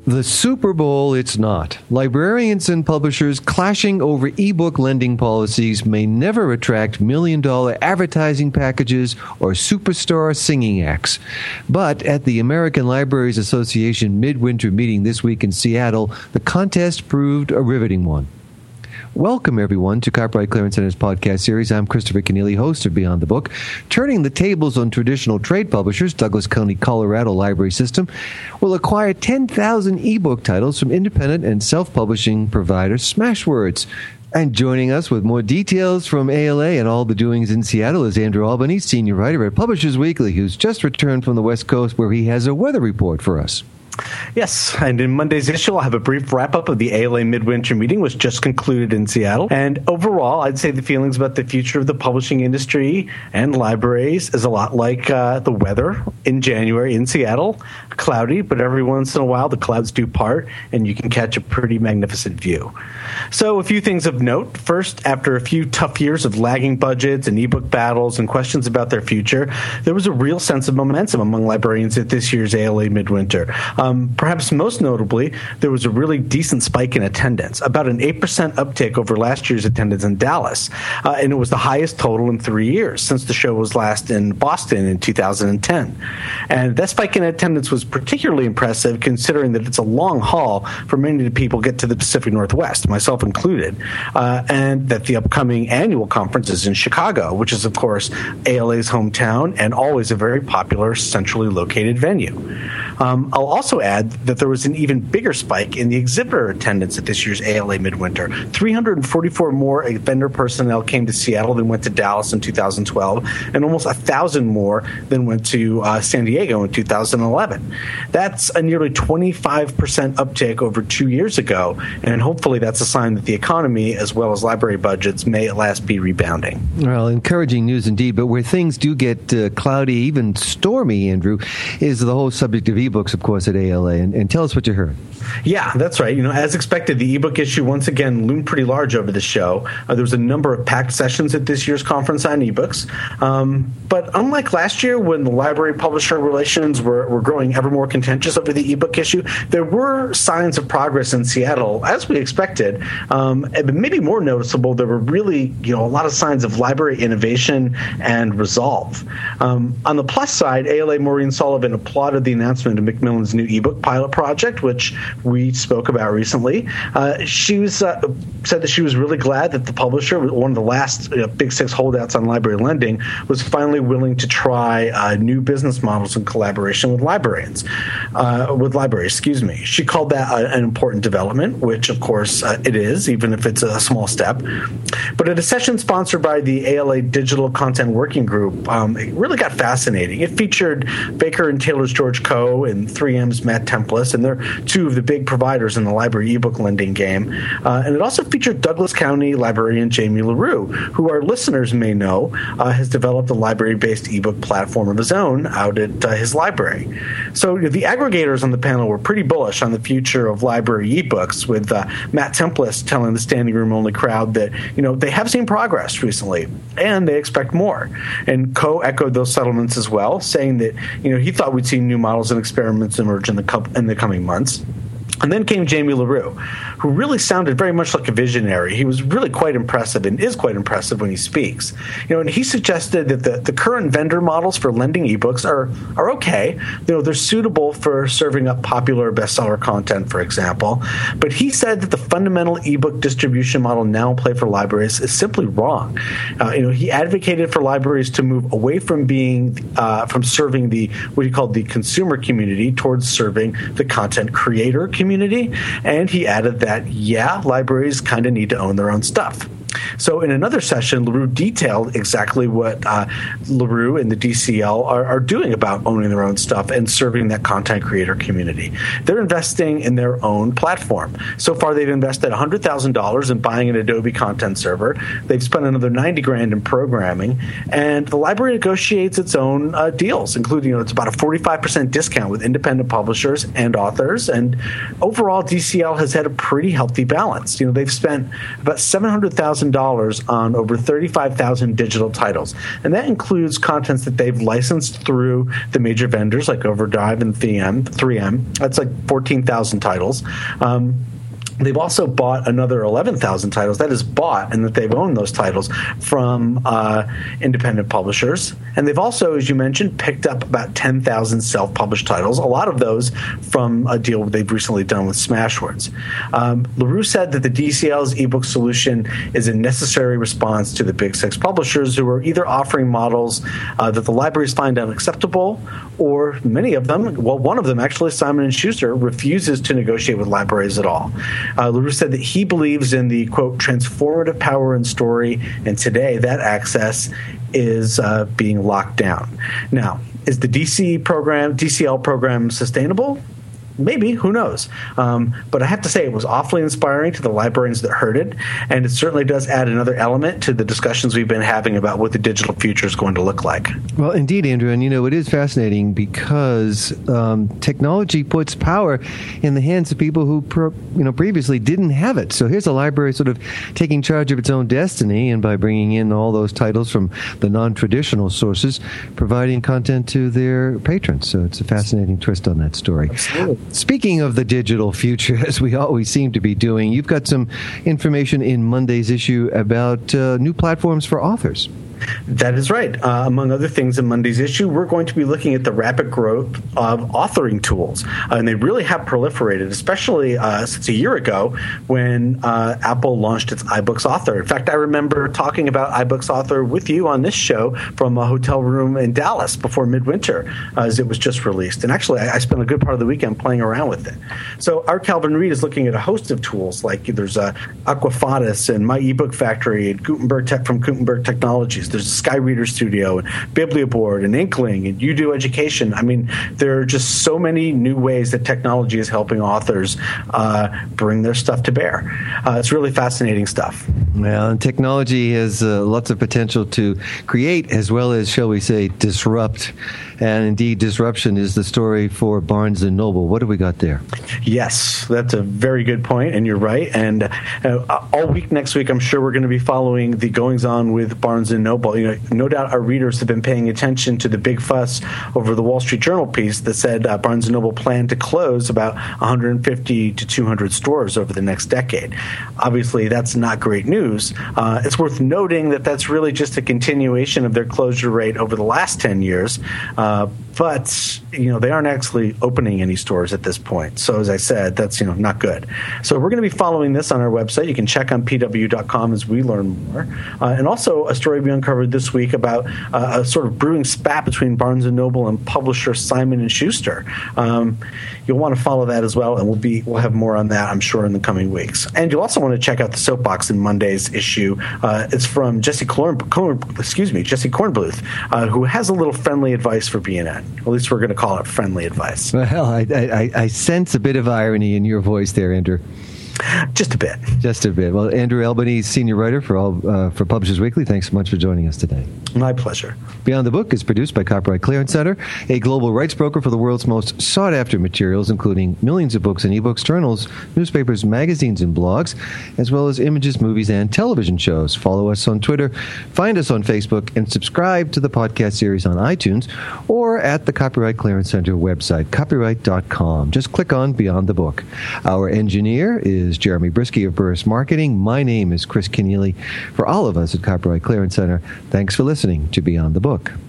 The Super Bowl, it's not. Librarians and publishers clashing over ebook lending policies may never attract million-dollar advertising packages or superstar singing acts. But at the American Libraries Association midwinter meeting this week in Seattle, the contest proved a riveting one. Welcome, everyone, to Copyright Clearance Center's podcast series. I'm Christopher Keneally, host of Beyond the Book. Turning the tables on traditional trade publishers, Douglas County, Colorado Library System will acquire 10,000 ebook titles from independent and self-publishing provider Smashwords. And joining us with more details from ALA and all the doings in Seattle is Andrew Albany, senior writer at Publishers Weekly, who's just returned from the West Coast where he has a weather report for us. Yes, and in Monday's issue, I'll have a brief wrap-up of the ALA midwinter meeting, which just concluded in Seattle. And overall, I'd say the feelings about the future of the publishing industry and libraries is a lot like the weather in January in Seattle. Cloudy, but every once in a while, the clouds do part, and you can catch a pretty magnificent view. So a few things of note. First, after a few tough years of lagging budgets and ebook battles and questions about their future, there was a real sense of momentum among librarians at this year's ALA midwinter. Perhaps most notably, there was a really decent spike in attendance, about an 8% uptick over last year's attendance in Dallas, and it was the highest total in 3 years since the show was last in Boston in 2010. And that spike in attendance was particularly impressive considering that it's a long haul for many of the people get to the Pacific Northwest, myself included, and that the upcoming annual conference is in Chicago, which is, of course, ALA's hometown and always a very popular centrally located venue. I'll also add that there was an even bigger spike in the exhibitor attendance at this year's ALA midwinter. 344 more vendor personnel came to Seattle than went to Dallas in 2012, and almost 1,000 more than went to San Diego in 2011. That's a nearly 25% uptick over 2 years ago, and hopefully that's a sign that the economy, as well as library budgets, may at last be rebounding. Well, encouraging news indeed, but where things do get cloudy, even stormy, Andrew, is the whole subject of ebooks, of course, at ALA. And tell us what you heard. Yeah, that's right. As expected, the ebook issue once again loomed pretty large over the show. There was a number of packed sessions at this year's conference on ebooks. But unlike last year, when the library-publisher relations were growing ever more contentious over the ebook issue, there were signs of progress in Seattle, as we expected. And maybe more noticeable, there were really a lot of signs of library innovation and resolve. On the plus side, ALA Maureen Sullivan applauded the announcement of Macmillan's new ebook pilot project, which we spoke about recently. She said that she was really glad that the publisher, one of the last big six holdouts on library lending, was finally willing to try new business models in collaboration with libraries. She called that an important development, which of course it is, even if it's a small step. But at a session sponsored by the ALA Digital Content Working Group, it really got fascinating. It featured Baker and Taylor's George Coe and 3M's Matt Templis, and they're two of the big providers in the library ebook lending game. And it also featured Douglas County librarian Jamie LaRue, who our listeners may know has developed a library-based ebook platform of his own out at his library. So the aggregators on the panel were pretty bullish on the future of library ebooks, with Matt Templis telling the standing room only crowd that they have seen progress recently and they expect more. And Coe echoed those settlements as well, saying that he thought we'd see new models and experiments emerge in the coming months. And then came Jamie LaRue, who really sounded very much like a visionary. He was really quite impressive and is quite impressive when he speaks. And he suggested that the current vendor models for lending ebooks are okay. They're suitable for serving up popular bestseller content, for example. But he said that the fundamental ebook distribution model now in play for libraries is simply wrong. He advocated for libraries to move away from serving what he called the consumer community towards serving the content creator community. And he added that, libraries kind of need to own their own stuff. So in another session, LaRue detailed exactly what LaRue and the DCL are doing about owning their own stuff and serving that content creator community. They're investing in their own platform. So far, they've invested $100,000 in buying an Adobe content server. They've spent another $90,000 in programming, and the library negotiates its own deals, including it's about a 45% discount with independent publishers and authors. And overall, DCL has had a pretty healthy balance. They've spent about $700,000 $100,000 on over 35,000 digital titles. And that includes contents that they've licensed through the major vendors like Overdrive and 3M. That's like 14,000 titles. They've also bought another 11,000 titles. That is bought, and that they've owned those titles from independent publishers. And they've also, as you mentioned, picked up about 10,000 self-published titles, a lot of those from a deal they've recently done with Smashwords. LaRue said that the DCL's ebook solution is a necessary response to the big six publishers who are either offering models that the libraries find unacceptable, or many of them, well, one of them actually, Simon & Schuster, refuses to negotiate with libraries at all. LaRue said that he believes in the, quote, transformative power in story, and today that access is being locked down. Now, is the DCL program sustainable? Maybe, who knows? But I have to say it was awfully inspiring to the librarians that heard it, and it certainly does add another element to the discussions we've been having about what the digital future is going to look like. Well, indeed, Andrew, and it is fascinating because technology puts power in the hands of people who previously didn't have it. So here's a library sort of taking charge of its own destiny, and by bringing in all those titles from the non-traditional sources, providing content to their patrons. So it's a fascinating twist on that story. Absolutely. Speaking of the digital future, as we always seem to be doing, you've got some information in Monday's issue about new platforms for authors. That is right. Among other things in Monday's issue, we're going to be looking at the rapid growth of authoring tools. And they really have proliferated, especially since a year ago when Apple launched its iBooks Author. In fact, I remember talking about iBooks Author with you on this show from a hotel room in Dallas before midwinter, as it was just released. And actually, I spent a good part of the weekend playing around with it. So our Calvin Reed is looking at a host of tools, like there's Aquafatus and My eBook Factory and Gutenberg Tech from Gutenberg Technologies. There's Skyreader Studio and Biblioboard and Inkling and UDO Education. I mean, there are just so many new ways that technology is helping authors bring their stuff to bear. It's really fascinating stuff. Well, and technology has lots of potential to create as well as, shall we say, disrupt. And indeed, disruption is the story for Barnes & Noble. What do we got there? Yes, that's a very good point, and you're right. And all week next week, I'm sure we're going to be following the goings-on with Barnes & Noble. No doubt our readers have been paying attention to the big fuss over the Wall Street Journal piece that said Barnes & Noble planned to close about 150 to 200 stores over the next decade. Obviously, that's not great news. It's worth noting that that's really just a continuation of their closure rate over the last 10 years. But they aren't actually opening any stores at this point. So as I said, that's not good. So we're going to be following this on our website. You can check on pw.com as we learn more. And also a story we uncovered this week about a sort of brewing spat between Barnes & Noble and publisher Simon & Schuster. You'll want to follow that as well, and we'll have more on that, I'm sure, in the coming weeks. And you'll also want to check out the Soapbox in Monday's issue. It's from Jesse Kornbluth, who has a little friendly advice for BNN. At least we're going to call it friendly advice. Well, I sense a bit of irony in your voice there, Andrew. Just a bit. Just a bit. Well, Andrew Albanese, senior writer for Publishers Weekly, thanks so much for joining us today. My pleasure. Beyond the Book is produced by Copyright Clearance Center, a global rights broker for the world's most sought-after materials, including millions of books and ebooks, journals, newspapers, magazines, and blogs, as well as images, movies, and television shows. Follow us on Twitter, find us on Facebook, and subscribe to the podcast series on iTunes or at the Copyright Clearance Center website, copyright.com. Just click on Beyond the Book. Our engineer is Jeremy Brisky of Burris Marketing. My name is Chris Keneally. For all of us at Copyright Clearance Center, thanks for listening to Beyond the Book.